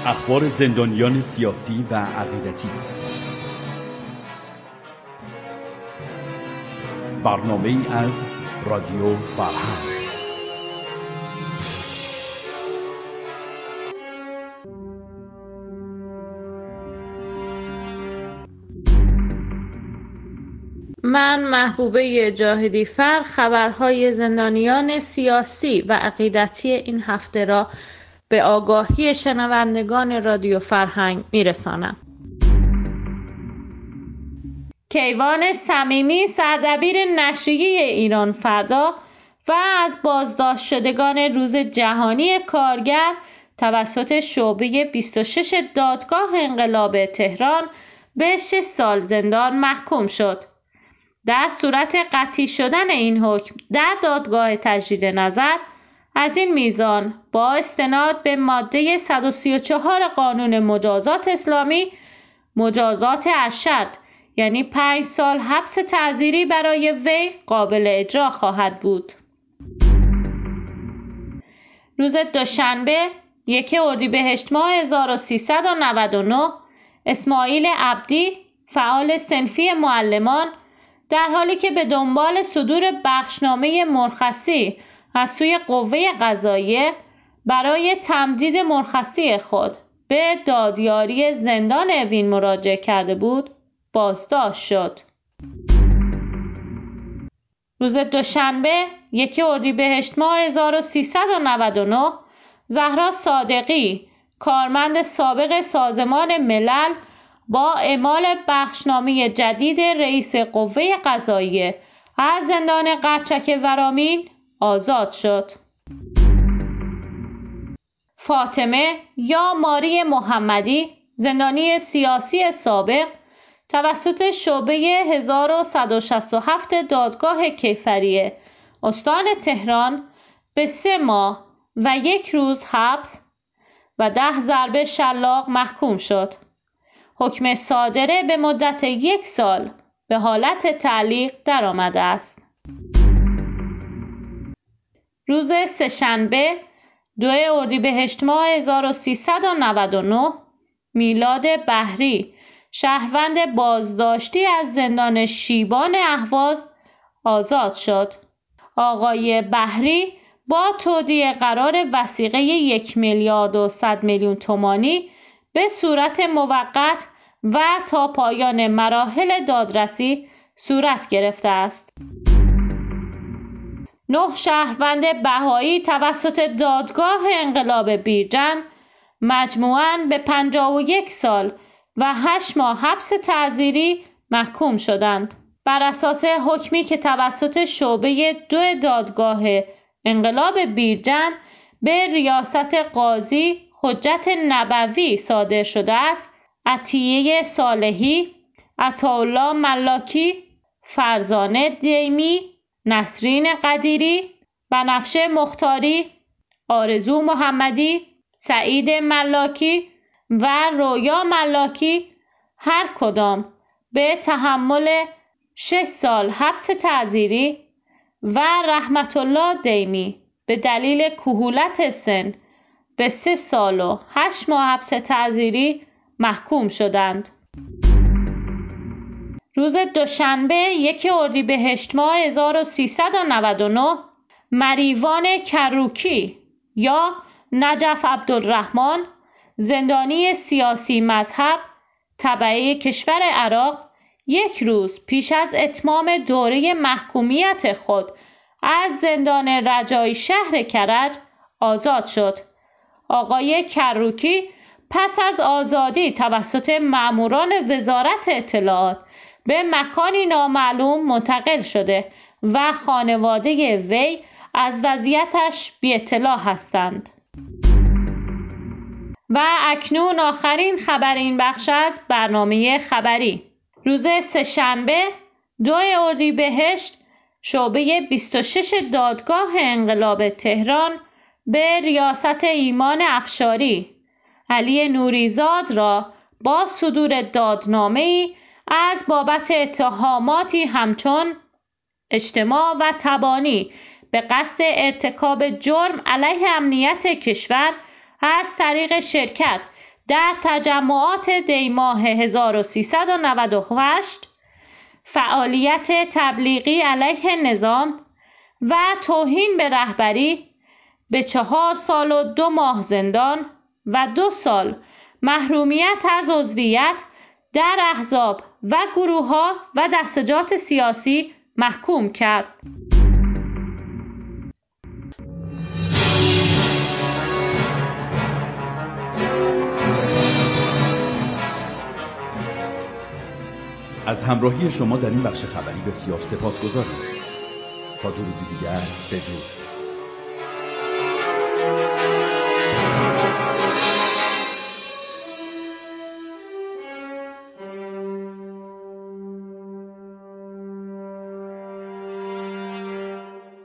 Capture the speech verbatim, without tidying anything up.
اخبار زندانیان سیاسی و عقیدتی. برنامه‌ای از رادیو فرهنگ. من محبوبه جاهدی فر خبرهای زندانیان سیاسی و عقیدتی این هفته را به آگاهی شنوندگان رادیو فرهنگ میرسانم. کیوان صمیمی، سردبیر نشریه ایران فردا و از بازداشت شدگان روز جهانی کارگر توسط شعبه بیست و شش دادگاه انقلاب تهران به شش سال زندان محکوم شد. در صورت قطعی شدن این حکم در دادگاه تجدید نظر از این میزان با استناد به ماده صد و سی و چهار قانون مجازات اسلامی، مجازات اشد یعنی پنج سال حبس تعزیری برای وی قابل اجرا خواهد بود. روز دوشنبه یک اردیبهشت ماه هزار و سیصد و نود و نه اسماعیل عبدی، فعال صنفی معلمان، در حالی که به دنبال صدور بخشنامه مرخصی از سوی قوه قضاییه برای تمدید مرخصی خود به دادیاری زندان اوین مراجعه کرده بود، بازداشت شد. روز دوشنبه یک اردیبهشت ماه هزار و سیصد و نود و نه زهرا صادقی، کارمند سابق سازمان ملل، با اعمال بخشنامه جدید رئیس قوه قضاییه از زندان قرچک ورامین آزاد شد. فاطمه یا ماری محمدی، زندانی سیاسی سابق، توسط شعبه هزار و صد و شصت و هفت دادگاه کیفریه استان تهران به سه ماه و یک روز حبس و ده ضربه شلاق محکوم شد. حکم صادره به مدت یک سال به حالت تعلیق درآمده است. روز سه‌شنبه دو اردیبهشت ماه هزار و سیصد و نود و نه میلاد بحری، شهروند بازداشتی از زندان شیبان اهواز آزاد شد. آقای بحری با تودیع قرار وثیقه یک میلیارد و صد میلیون تومانی به صورت موقت و تا پایان مراحل دادرسی صورت گرفته است. نه شهروند بهایی توسط دادگاه انقلاب بیرجند مجموعاً به پنجاه و یک سال و هشت ماه حبس تعزیری محکوم شدند. بر اساس حکمی که توسط شعبه دو دادگاه انقلاب بیرجند به ریاست قاضی حجت نبوی صادر شده است، عطیه صالحی، عطاالله ملاکی، فرزانه دیمی، نسرین قدیری، بنفشه مختاری، آرزو محمدی، سعید ملاکی و رویا ملاکی هر کدام به تحمل شش سال حبس تعزیری و رحمت الله دیمی به دلیل کهولت سن به سه سال و هشت ماه حبس تعزیری محکوم شدند. روز دوشنبه یک اردیبهشت ماه هزار و سیصد و نود و نه مریوان کروکی یا نجف عبدالرحمن، زندانی سیاسی مذهب تبعه کشور عراق، یک روز پیش از اتمام دوره محکومیت خود از زندان رجایی شهر کرج آزاد شد. آقای کروکی پس از آزادی توسط ماموران وزارت اطلاعات به مکانی نامعلوم منتقل شده و خانواده وی از وضعیتش بی اطلاع هستند. و اکنون آخرین خبر این بخش از برنامه خبری. روز سه‌شنبه دو اردیبهشت شعبه بیست و شش دادگاه انقلاب تهران به ریاست ایمان افشاری علی نوریزاد را با صدور دادنامه‌ای از بابت اتهاماتی همچون اجتماع و تبانی به قصد ارتکاب جرم علیه امنیت کشور از طریق شرکت در تجمعات دیماه هزار و سیصد و نود و هشت فعالیت تبلیغی علیه نظام و توهین به رهبری به چهار سال و دو ماه زندان و دو سال محرومیت از عضویت در احزاب و گروه‌ها و دستجات سیاسی محکوم کرد. از همراهی شما در این بخش خبری بسیار سپاسگزاریم. تا درودی دیگر بدرود.